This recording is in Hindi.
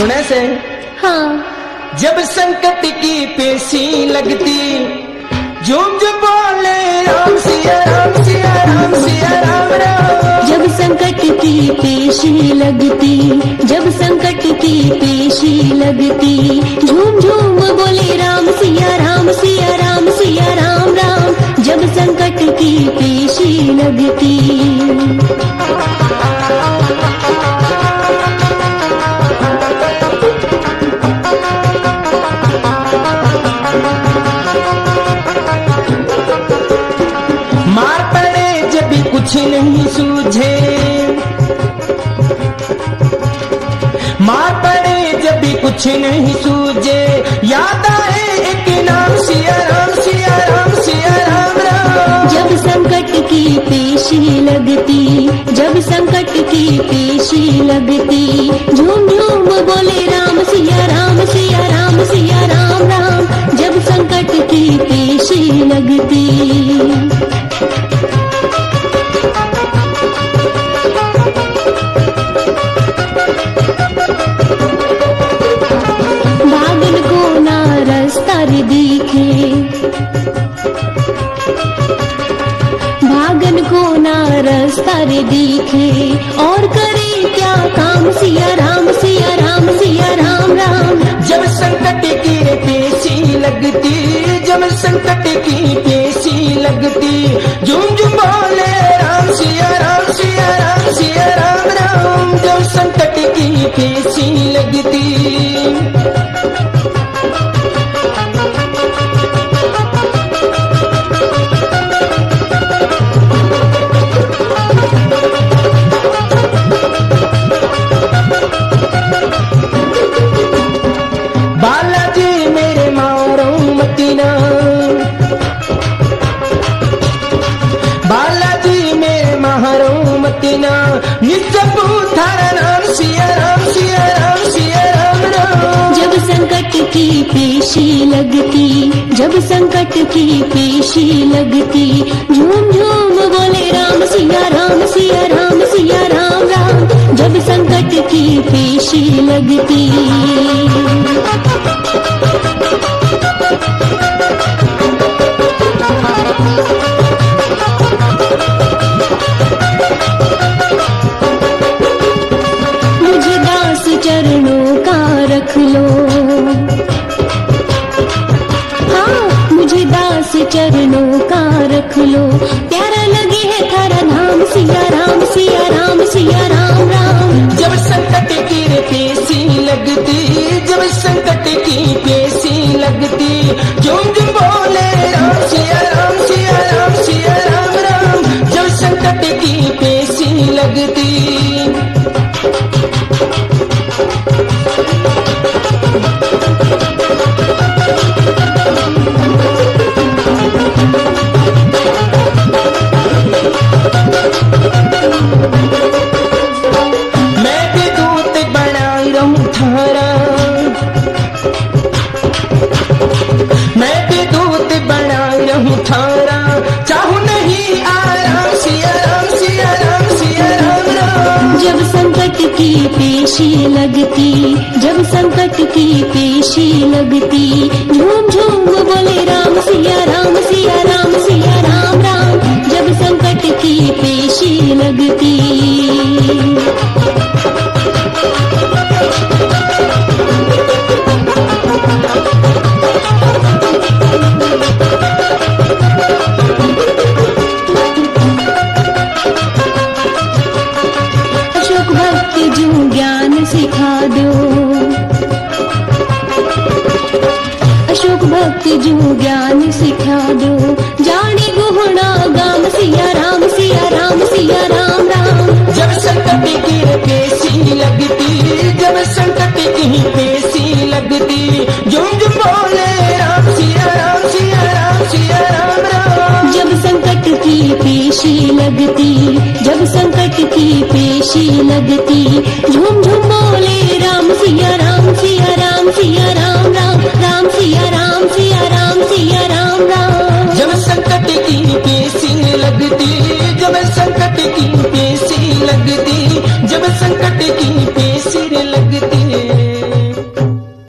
सुने से हाँ। जब संकट की पेशी लगती झूम झूम बोले राम सिया राम सिया राम सिया राम राम। जब संकट की पेशी लगती, जब संकट की पेशी लगती, झूम झूम बोले राम सिया राम सिया राम सिया राम राम। जब संकट की पेशी लगती। मार पड़े जब भी कुछ नहीं सूझे, मार पड़े जब भी कुछ नहीं सूझे, याद आए एक नाम सिया राम सिया राम सिया राम राम। जब संकट की पेशी लगती, जब संकट की पेशी लगती, झूम झूम बोले राम सिया राम सिया राम सिया राम राम। जब संकट की पेशी लगती। भागन को ना रास्ता रे दिखे, भागन को ना रास्ता रे दिखे, और करे क्या काम सिया राम सिया राम सिया राम राम। जब संकट की पेशी लगती, जब संकट की पेशी लगती, झूम झूम बोले राम सिया राम सिया राम सिया राम राम। जब संकट की पेशी लगती। बालाजी मेरे मारो मतीना, बालाजी मेरे मारो मतीना, नित्य थारा नाम सिया राम सिया राम सिया राम राम। जब संकट की पेशी लगती, जब संकट की पेशी लगती, झूम झूम बोले राम सिया राम सिया राम सिया राम राम। जब संकट की पेशी लगती। मुझे दास चरणों का रख लो, हाँ मुझे दास चरणों का रख लो, प्यारा लगे है थारा नाम सिया राम सिया राम सिया राम राम। जब संकट की पेशी लगती, जब संकट की पेशी लगती, झूम झूम बोले राम सिया राम सिया राम सिया राम राम। जब संकट की पेशी लगती। मैं भी दूत बनाई रहूं थारा, मैं भी दूत बनाई रहूं थारा, चाहूं नहीं आराम सिया राम सिया राम सिया राम राम। जब संकट की पेशी लगती, जब संकट की पेशी लगती, झूम झूम बोले राम सिया राम सिया राम सिया राम राम। जब संकट की पेशी लगती। अशोक भक्त जो ज्ञान सिखा दो, अशोक भक्त जो ज्ञान सिखा दो, जाने गुहना गाम सिया राम सिया राम सिया राम राम। जब संकट की पेशी लगती, जब संकट की पेशी लगती, झूम झूम बोले राम सिया राम सिया राम सिया राम राम। जब संकट की पेशी लगती, जब संकट की पेशी लगती, झूम झूम बोले राम सिया राम सिया राम सिया राम राम राम सिया राम सिया राम सिया राम राम। जब संकट की पेशी लगती, जब संकट की पेशी लगती,